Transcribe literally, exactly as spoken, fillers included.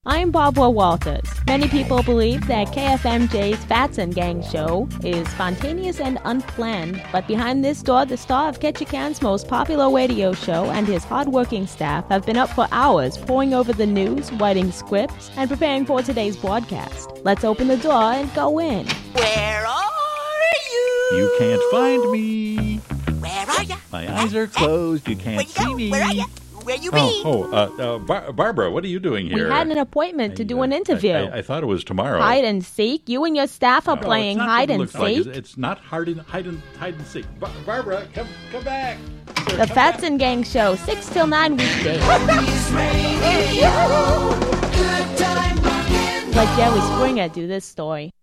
I'm Barbara Walters. Many people believe that K F M J's Fats and Gang show is spontaneous and unplanned, but behind this door, the star of Ketchikan's most popular radio show and his hardworking staff have been up for hours poring over the news, writing scripts, and preparing for today's broadcast. Let's open the door and go in. Where are you? You can't find me. Where are you? My eyes are closed. You can't Where you see go? me. Where are you? Where you Oh, be? oh, uh, uh, Bar- Barbara, what are you doing here? We had an appointment to I, do uh, an interview. I, I, I thought it was tomorrow. Hide and seek. You and your staff are No, playing it's not hide what it and looks like. seek. It's, it's not hide and, hide and, hide and seek. Bar- Barbara, come come back. Sir, The come Fats back. and Gang show, six till nine weekdays. Let Jerry Springer do this story.